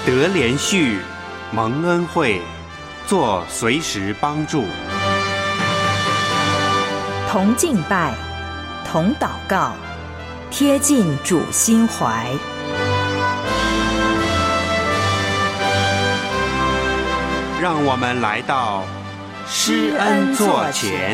得连续，蒙恩惠，做随时帮助。 同敬拜，同祷告，贴近主心怀。 让我们来到施恩座前。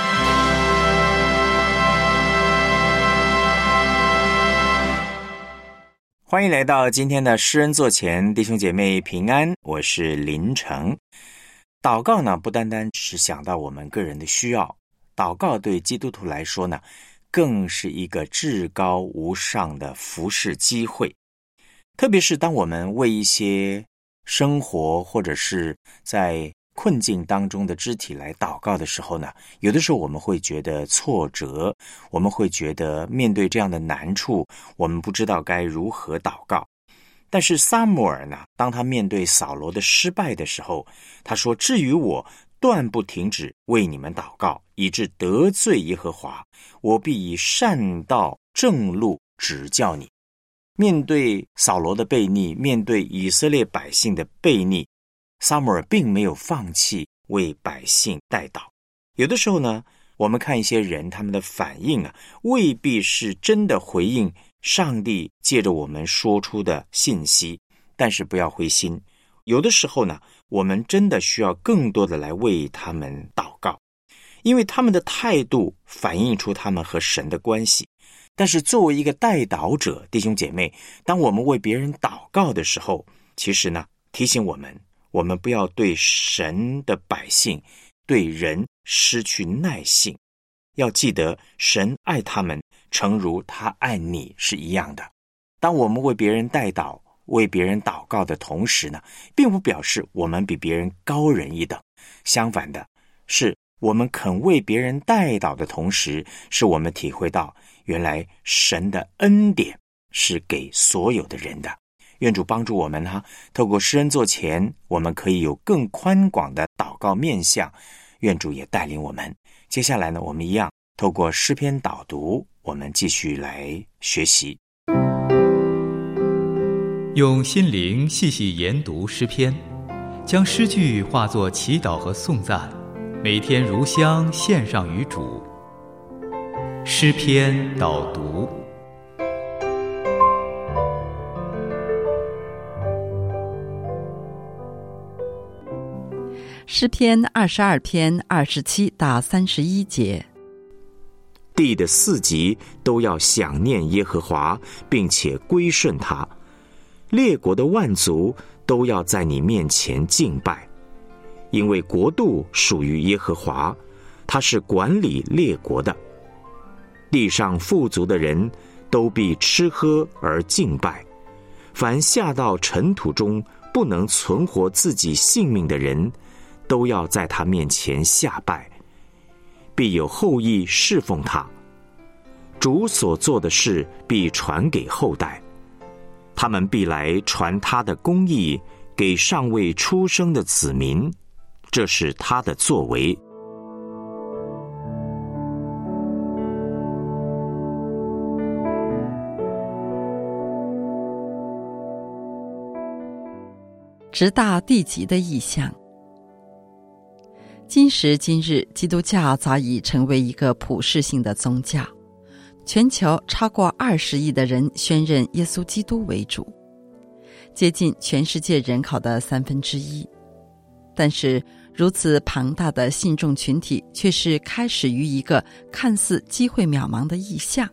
欢迎来到今天的施恩座前，弟兄姐妹平安，我是林成。祷告呢，不单单是想到我们个人的需要，祷告对基督徒来说呢，更是一个至高无上的服事机会。特别是当我们为一些生活或者是在困境当中的肢体来祷告的时候呢，有的时候我们会觉得挫折，我们会觉得面对这样的难处，我们不知道该如何祷告。但是撒母耳呢，当他面对扫罗的失败的时候，他说：至于我，断不停止为你们祷告，以致得罪耶和华，我必以善道正路指教你。面对扫罗的悖逆，面对以色列百姓的悖逆，撒母耳并没有放弃为百姓代祷。有的时候呢，我们看一些人他们的反应未必是真的回应上帝借着我们说出的信息，但是不要灰心。有的时候呢，我们真的需要更多的来为他们祷告，因为他们的态度反映出他们和神的关系。但是作为一个代祷者，弟兄姐妹，当我们为别人祷告的时候，其实呢，提醒我们不要对神的百姓，对人失去耐性。要记得神爱他们，诚如他爱你是一样的。当我们为别人代祷，为别人祷告的同时呢，并不表示我们比别人高人一等。相反的是，我们肯为别人代祷的同时，是我们体会到原来神的恩典是给所有的人的。愿主帮助我们透过施恩座前，我们可以有更宽广的祷告面向。愿主也带领我们。接下来呢，我们一样透过诗篇导读，我们继续来学习。 用心灵细细研读诗篇，将诗句化作祈祷和颂赞，每天如香献上于主。诗篇导读。 诗篇22篇27到31节。 地的四极都要想念耶和华，并且归顺他。列国的万族都要在你面前敬拜，因为国度属于耶和华，他是管理列国的。地上富足的人都必吃喝而敬拜，凡下到尘土中不能存活自己性命的人，都要在他面前下拜，必有后裔侍奉他。主所做的事必传给后代，他们必来传他的公义给尚未出生的子民，这是他的作为。 直到地极的意象。今时今日，基督教早已成为一个普世性的宗教，全球超过20亿的人宣认耶稣基督为主，接近全世界人口的1/3。但是如此庞大的信众群体却是开始于一个看似机会渺茫的意象。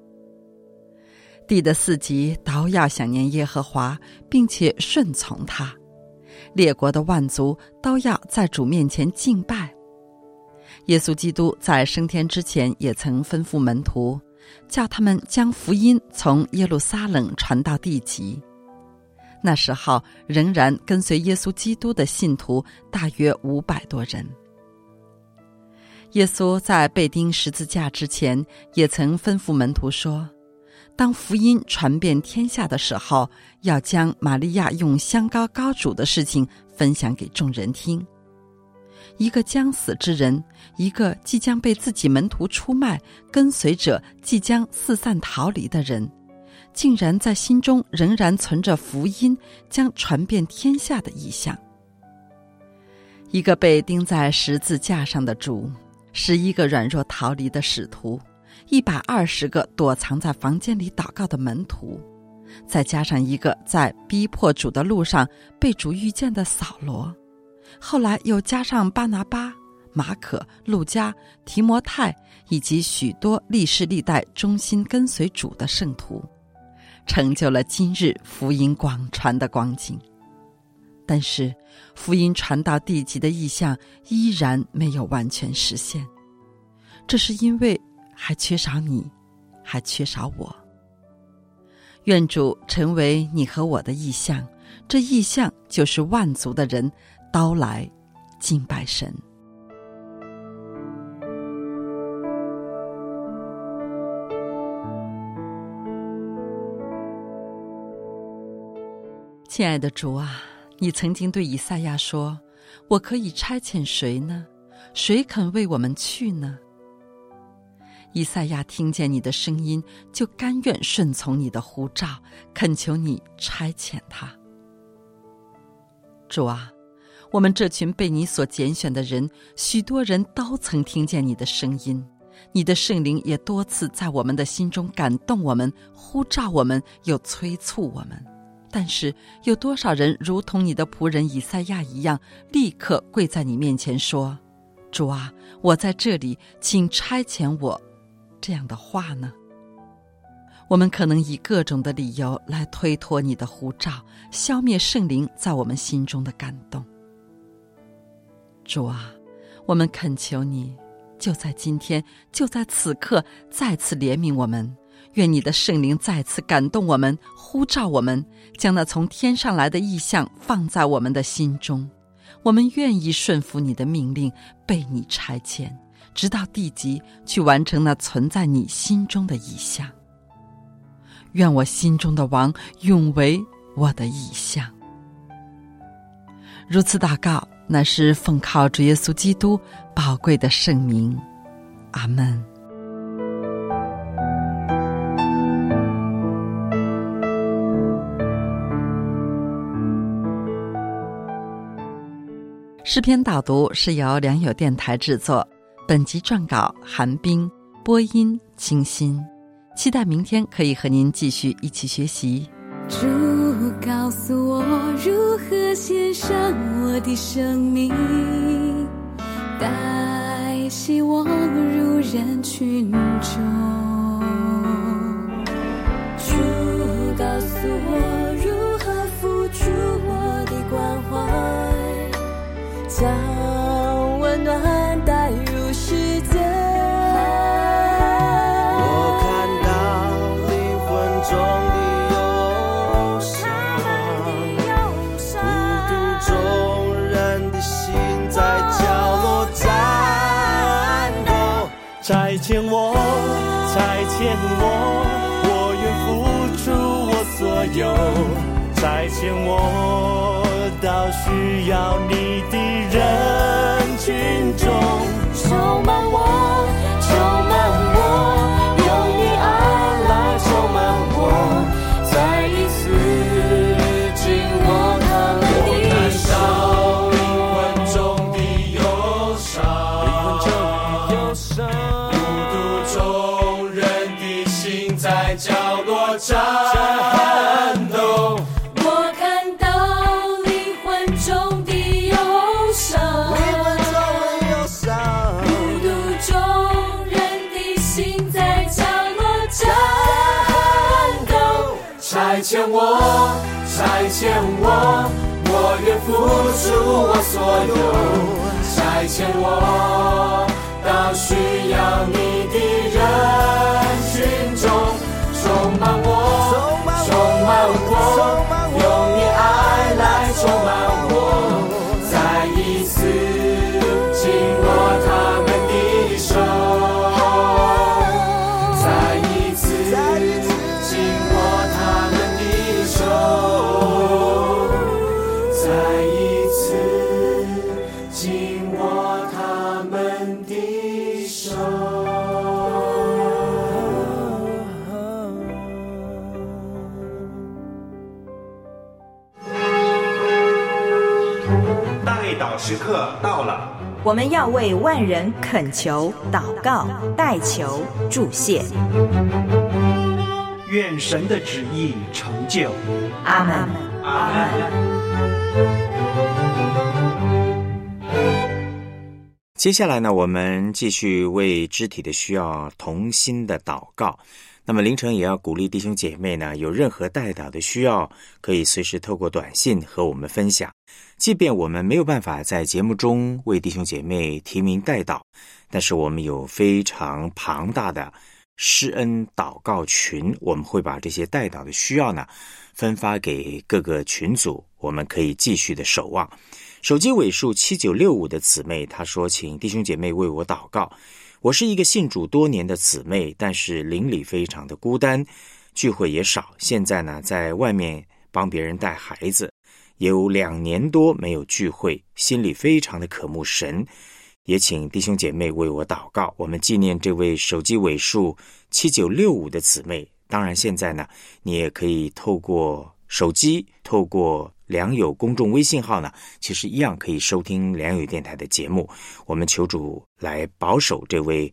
地的四极都要想念耶和华，并且顺从他。列国的万族都要在主面前敬拜。耶稣基督在升天之前也曾吩咐门徒，叫他们将福音从耶路撒冷传到地极。那时候仍然跟随耶稣基督的信徒大约500多人。耶稣在被钉十字架之前也曾吩咐门徒说，当福音传遍天下的时候，要将玛利亚用香膏膏主的事情分享给众人听。一个将死之人，一个即将被自己门徒出卖，跟随者即将四散逃离的人， 竟然在心中仍然存着福音将传遍天下的意向。一个被钉在十字架上的主，11个软弱逃离的使徒，120个躲藏在房间里祷告的门徒，再加上一个在逼迫主的路上被主遇见的扫罗，后来又加上巴拿巴、马可、路加、提摩太以及许多历世历代忠心跟随主的圣徒，成就了今日福音广传的光景。但是福音传到地极的意向依然没有完全实现，这是因为还缺少你，还缺少我。愿主成为你和我的意向，这意向就是万族的人都来敬拜神。亲爱的主啊，你曾经对以赛亚说，我可以差遣谁呢？谁肯为我们去呢？以赛亚听见你的声音，就甘愿顺从你的呼召，恳求你差遣他。主啊，我们这群被你所拣选的人，许多人都曾听见你的声音，你的圣灵也多次在我们的心中感动我们，呼召我们，又催促我们。但是有多少人如同你的仆人以赛亚一样，立刻跪在你面前说，主啊，我在这里，请差遣我，这样的话呢？我们可能以各种的理由来推脱你的呼召，消灭圣灵在我们心中的感动。主啊，我们恳求你，就在今天，就在此刻，再次怜悯我们，愿你的圣灵再次感动我们，呼召我们，将那从天上来的意象放在我们的心中。我们愿意顺服你的命令，被你差遣，直到地极，去完成那存在你心中的意象。愿我心中的王永为我的意象。如此祷告，乃是奉靠主耶稣基督宝贵的圣名。阿们。诗篇导读是由良友电台制作，本集撰稿韩冰，播音清新。期待明天可以和您继续一起学习。 主告诉我如何献上我的生命，带希望入人群中。主告诉我如何付出我的关怀，将温暖带入世界。 我看到灵魂中的忧伤，孤独中人的心在角落颤抖。差遣我，差遣我，我愿付出我所有。差遣我到需要你的人群中， 充满我，充满我，用你爱来充满我，再一次紧握他们的手。 灵魂中的忧伤，孤独中人的心在角落颤抖。差遣我，差遣我，我愿付出我所有。差遣我到需要你的人群中，充满我，充满我，用你爱来充满我，再一次紧握他们的手，再一次紧握他们的手，再一次紧握他们的手。 时刻到了， 我们要为万人恳求、祷告、代求、祝谢。 愿神的旨意成就。 阿们。 阿们。 接下来呢，我们继续为肢体的需要同心的祷告。那么凌晨也要鼓励弟兄姐妹呢，有任何代祷的需要，可以随时透过短信和我们分享。即便我们没有办法在节目中为弟兄姐妹提名代祷，但是我们有非常庞大的施恩祷告群，我们会把这些代祷的需要呢分发给各个群组，我们可以继续的守望。手机尾数7965的姊妹她说，请弟兄姐妹为我祷告。我是一个信主多年的姊妹，但是邻里非常的孤单，聚会也少，现在呢在外面帮别人带孩子，有2年多没有聚会，心里非常的渴慕神，也请弟兄姐妹为我祷告。我们纪念这位手机尾数7965的姊妹。当然现在呢，你也可以透过手机，透过良友公众微信号呢，其实一样可以收听良友电台的节目。我们求主来保守这位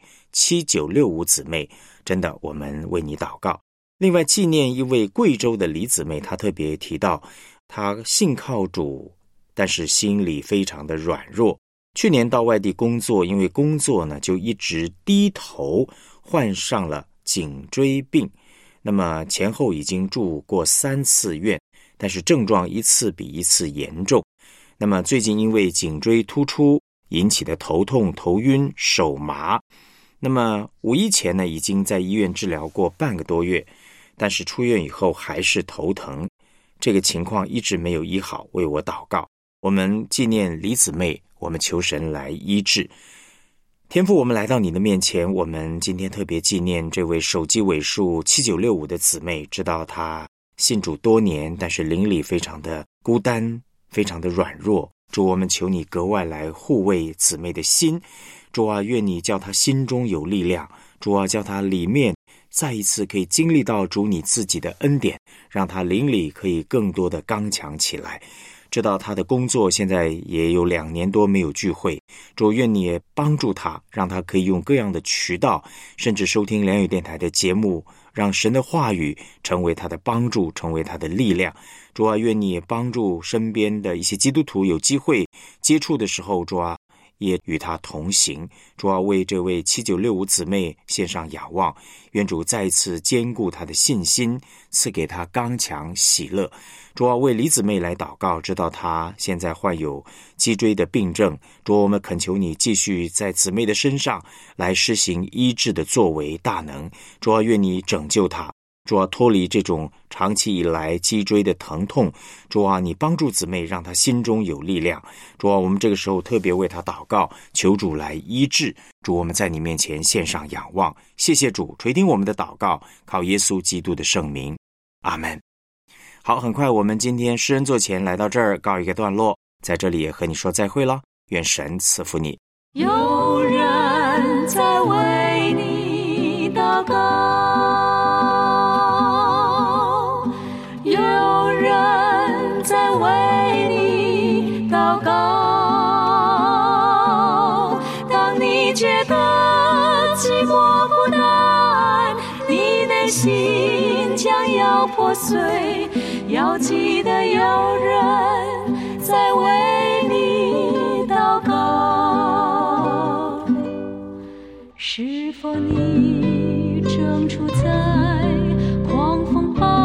7965姊妹，真的我们为你祷告。另外纪念一位贵州的李姊妹，她特别提到她信靠主，但是心里非常的软弱。去年到外地工作，因为工作呢就一直低头，患上了颈椎病。那么前后已经住过3次院，但是症状一次比一次严重。那么最近因为颈椎突出引起的头痛、头晕、手麻，那么5一前呢已经在医院治疗过半个多月，但是出院以后还是头疼，这个情况一直没有医好，为我祷告。我们纪念李姊妹，我们求神来医治。天父，我们来到你的面前，我们今天特别纪念这位手机尾数7965的姊妹，知道她信主多年，但是邻里非常的孤单，非常的软弱。主，我们求你格外来护卫姊妹的心。主啊，愿你叫她心中有力量。主啊，叫她里面再一次可以经历到主你自己的恩典，让她邻里可以更多的刚强起来。知道他的工作现在也有2年多没有聚会，主愿你也帮助他，让他可以用各样的渠道，甚至收听良友电台的节目，让神的话语成为他的帮助，成为他的力量。主啊，愿你也帮助身边的一些基督徒有机会接触的时候，主啊也与他同行。主啊，为这位7965姊妹献上仰望，愿主再一次坚固他的信心，赐给他刚强喜乐。主啊，为李姊妹来祷告，知道她现在患有脊椎的病症。主啊，我们恳求你继续在姊妹的身上来施行医治的作为大能。主啊，愿你拯救她。主啊，脱离这种长期以来脊椎的疼痛。主啊，你帮助姊妹，让她心中有力量。主啊，我们这个时候特别为她祷告，求主来医治。主，我们在你面前献上仰望。谢谢主，垂听我们的祷告，靠耶稣基督的圣名，阿们。好，很快我们今天施恩座前来到这儿告一个段落，在这里也和你说再会了，愿神赐福你。 有人在为你祷告，有人在为你祷告。当你觉得寂寞孤单，你内心将要破碎，要记得有人在为你祷告。是否你正处在狂风暴